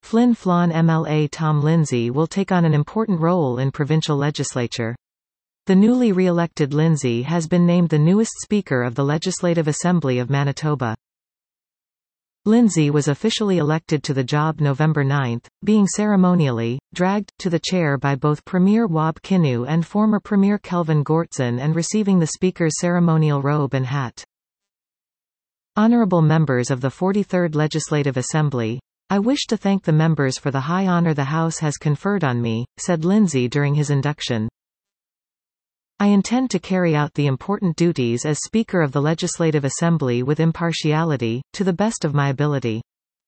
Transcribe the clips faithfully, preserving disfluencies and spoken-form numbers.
Flin Flon M L A Tom Lindsay will take on an important role in provincial legislature. The newly re-elected Lindsay has been named the newest Speaker of the Legislative Assembly of Manitoba. Lindsay was officially elected to the job November ninth, being ceremonially dragged to the chair by both Premier Wab Kinew and former Premier Kelvin Goertzen and receiving the Speaker's ceremonial robe and hat. Honourable members of the forty-third Legislative Assembly, I wish to thank the members for the high honour the House has conferred on me, said Lindsay during his induction. I intend to carry out the important duties as Speaker of the Legislative Assembly with impartiality, to the best of my ability.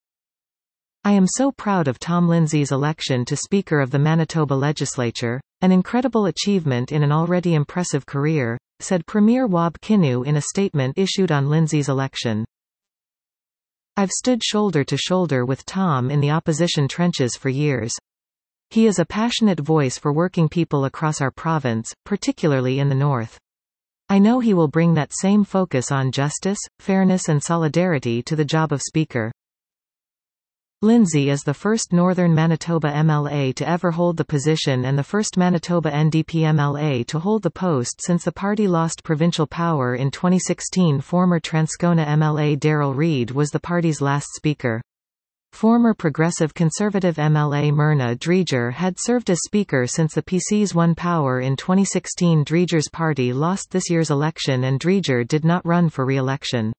I am so proud of Tom Lindsay's election to Speaker of the Manitoba Legislature, an incredible achievement in an already impressive career, said Premier Wab Kinew in a statement issued on Lindsay's election. I've stood shoulder to shoulder with Tom in the opposition trenches for years. He is a passionate voice for working people across our province, particularly in the north. I know he will bring that same focus on justice, fairness and solidarity to the job of Speaker. Lindsay is the first Northern Manitoba M L A to ever hold the position and the first Manitoba N D P M L A to hold the post since the party lost provincial power in twenty sixteen. Former Transcona M L A Darrell Reid was the party's last Speaker. Former Progressive Conservative M L A Myrna Dreger had served as Speaker since the P Cs won power in twenty sixteen. Dreger's party lost this year's election and Dreger did not run for re-election.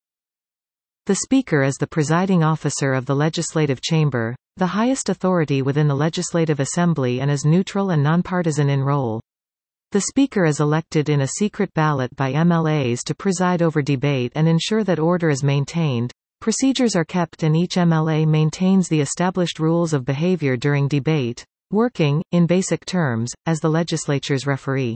The Speaker is the presiding officer of the Legislative Chamber, the highest authority within the Legislative Assembly, and is neutral and nonpartisan in role. The Speaker is elected in a secret ballot by M L As to preside over debate and ensure that order is maintained. Procedures are kept and each M L A maintains the established rules of behavior during debate, working, in basic terms, as the legislature's referee.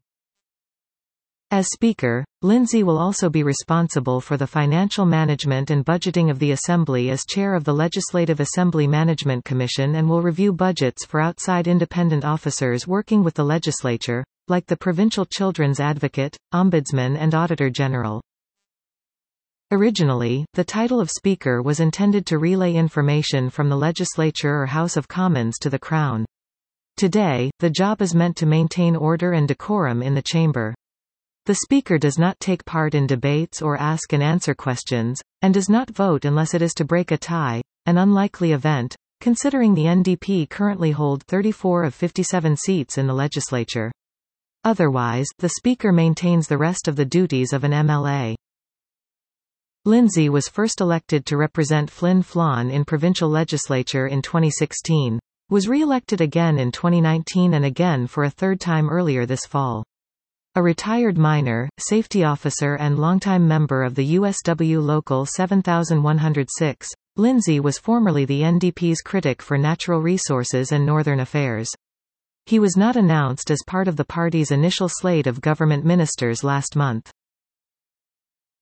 As Speaker, Lindsay will also be responsible for the financial management and budgeting of the Assembly as Chair of the Legislative Assembly Management Commission and will review budgets for outside independent officers working with the legislature, like the Provincial Children's Advocate, Ombudsman and Auditor General. Originally, the title of Speaker was intended to relay information from the Legislature or House of Commons to the Crown. Today, the job is meant to maintain order and decorum in the chamber. The Speaker does not take part in debates or ask and answer questions, and does not vote unless it is to break a tie, an unlikely event, considering the N D P currently hold thirty-four of fifty-seven seats in the legislature. Otherwise, the Speaker maintains the rest of the duties of an M L A. Lindsay was first elected to represent Flin Flon in provincial legislature in twenty sixteen, was re-elected again in twenty nineteen and again for a third time earlier this fall. A retired miner, safety officer and longtime member of the U S W Local seven thousand one hundred six, Lindsay was formerly the N D P's critic for natural resources and northern affairs. He was not announced as part of the party's initial slate of government ministers last month.